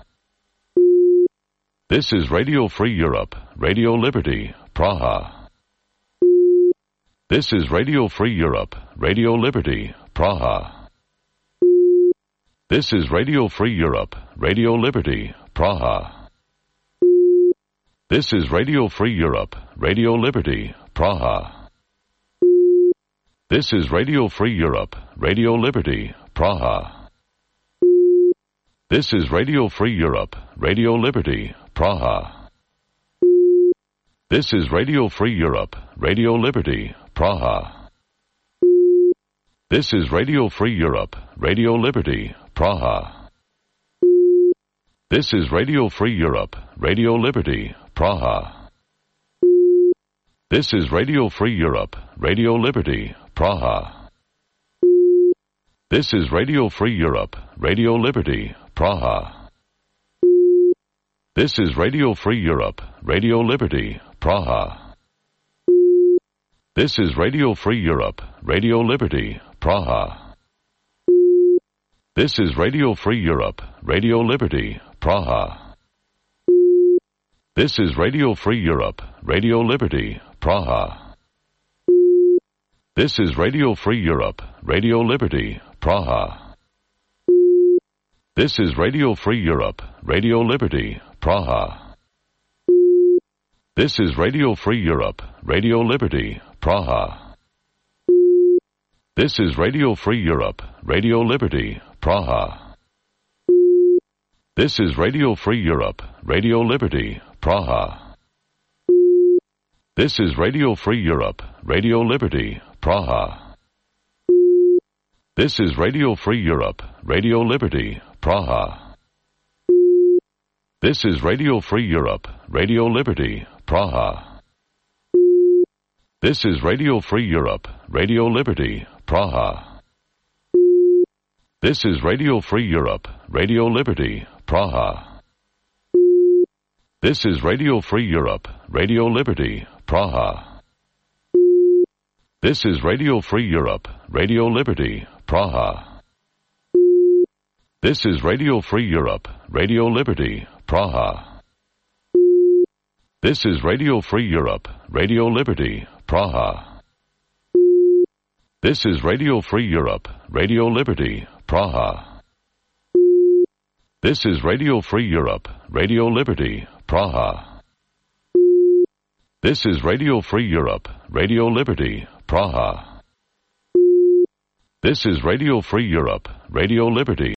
This is Radio Free Europe, Radio Liberty, Praha. This is Radio Free Europe, Radio Liberty, Praha. This is Radio Free Europe, Radio Liberty, Praha. This is Radio Free Europe, Radio Liberty, Praha. This is Radio Free Europe, Radio Liberty, Praha. This is Radio Free Europe, Radio Liberty, Praha. This is Radio Free Europe, Radio Liberty, Praha. This is Radio Free Europe, Radio Liberty, Praha. This is Radio Free Europe, Radio Liberty, Praha. This is Radio Free Europe, Radio Liberty, Praha. This is Radio Free Europe, Radio Liberty, Praha. This is Radio Free Europe, Radio Liberty, Praha. This is Radio Free Europe, Radio Liberty, Praha. This is Radio Free Europe, Radio Liberty, Praha. This is Radio Free Europe, Radio Liberty, Praha. This is Radio Free Europe, Radio Liberty, Praha. This is Radio Free Europe, Radio Liberty, Praha. This is Radio Free Europe, Radio Liberty, Praha. This is Radio Free Europe, Radio Liberty, Praha. This is Radio Free Europe, Radio Liberty, Praha. This is Radio Free Europe, Radio Liberty, Praha. This is Radio Free Europe, Radio Liberty, Praha. This is Radio Free Europe, Radio Liberty, Praha. This is Radio Free Europe, Radio Liberty, Praha. This is Radio Free Europe, Radio Liberty, Praha. This is Radio Free Europe, Radio Liberty, Praha. This is Radio Free Europe, Radio Liberty, Praha. This is Radio Free Europe, Radio Liberty, Praha. This is Radio Free Europe, Radio Liberty, Praha. This is Radio Free Europe, Radio Liberty, Praha. This is Radio Free Europe, Radio Liberty, Praha. This is Radio Free Europe, Radio Liberty, Praha. This is Radio Free Europe, Radio Liberty.